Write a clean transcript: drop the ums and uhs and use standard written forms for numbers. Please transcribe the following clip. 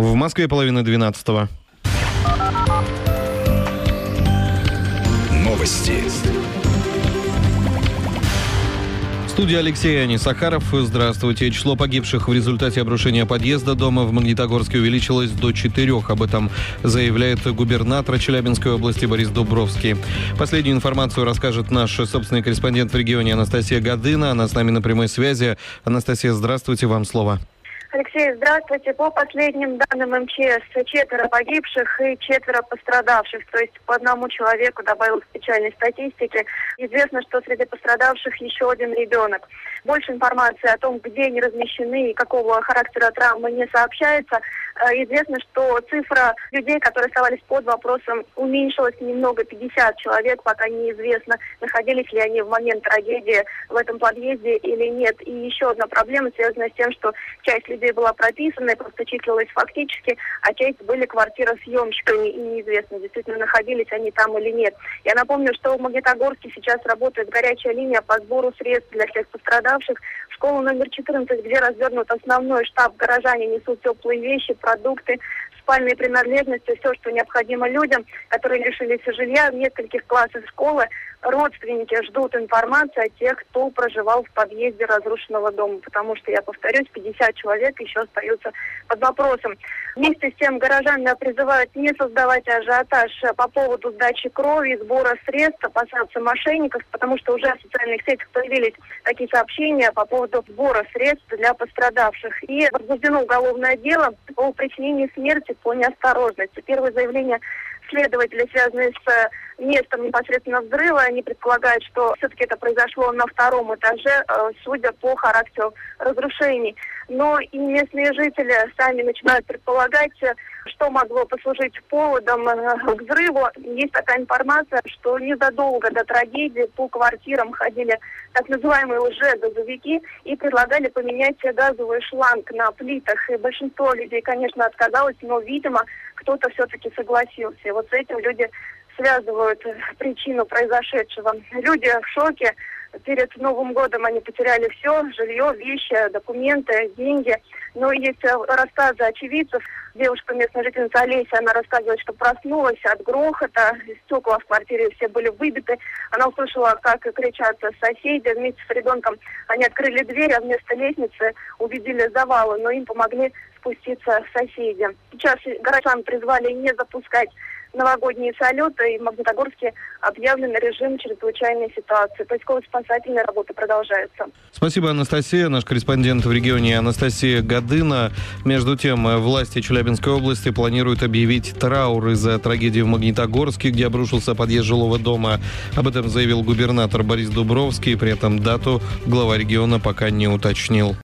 В Москве 11:30. Новости. Студия Алексей Анисахаров. Здравствуйте. Число погибших в результате обрушения подъезда дома в Магнитогорске увеличилось до 4. Об этом заявляет губернатор Челябинской области Борис Дубровский. Последнюю информацию расскажет наш собственный корреспондент в регионе Анастасия Гадына. Она с нами на прямой связи. Анастасия, здравствуйте, вам слово. Алексей, здравствуйте. По последним данным МЧС, 4 погибших и 4 пострадавших. То есть по одному человеку добавилось к печальной статистике. Известно, что среди пострадавших еще один ребенок. Больше информации о том, где они размещены и какого характера травмы, не сообщается. Известно, что цифра людей, которые оставались под вопросом, уменьшилась немного, 50 человек, пока неизвестно, находились ли они в момент трагедии в этом подъезде или нет. И еще одна проблема связана с тем, что часть людей была прописана и просто числилась фактически, а часть были квартиросъемщиками, и неизвестно, действительно находились они там или нет. Я напомню, что в Магнитогорске сейчас работает горячая линия по сбору средств для всех пострадавших. Школа номер 14, где развернут основной штаб, горожане несут теплые вещи, продукты, спальные принадлежности, все, что необходимо людям, которые лишились жилья в нескольких классах школы. Родственники ждут информации о тех, кто проживал в подъезде разрушенного дома, потому что, я повторюсь, 50 человек еще остаются под вопросом. Вместе с тем горожане призывают не создавать ажиотаж по поводу сдачи крови, сбора средств, опасаться мошенников, потому что уже в социальных сетях появились такие сообщения по поводу сбора средств для пострадавших. И возбуждено уголовное дело о причинении смерти по неосторожности. Первое заявление следователи, связанные с местом непосредственно взрыва, они предполагают, что все-таки это произошло на 2-м этаже, судя по характеру разрушений. Но и местные жители сами начинают предполагать, что могло послужить поводом к взрыву. Есть такая информация, что незадолго до трагедии по квартирам ходили так называемые лже-газовики и предлагали поменять газовый шланг на плитах. И большинство людей, конечно, отказалось, но, видимо, кто-то все-таки согласился. И вот с этим люди связывают причину произошедшего. Люди в шоке. Перед Новым годом они потеряли все: жилье, вещи, документы, деньги. Но есть рассказы очевидцев. Девушка, местная жительница Олеся, она рассказывает, что проснулась от грохота. Стекла в квартире все были выбиты. Она услышала, как кричат соседи. Вместе с ребенком они открыли дверь, а вместо лестницы увидели завалы, но им помогли спуститься соседи. Сейчас горожан призвали не запускать новогодние салюты, и в Магнитогорске объявлен режим чрезвычайной ситуации. Поисково-спасательные работы продолжаются. Спасибо, Анастасия. Наш корреспондент в регионе Анастасия Гадына. Между тем, власти Челябинской области планируют объявить траур из-за трагедии в Магнитогорске, где обрушился подъезд жилого дома. Об этом заявил губернатор Борис Дубровский. При этом дату глава региона пока не уточнил.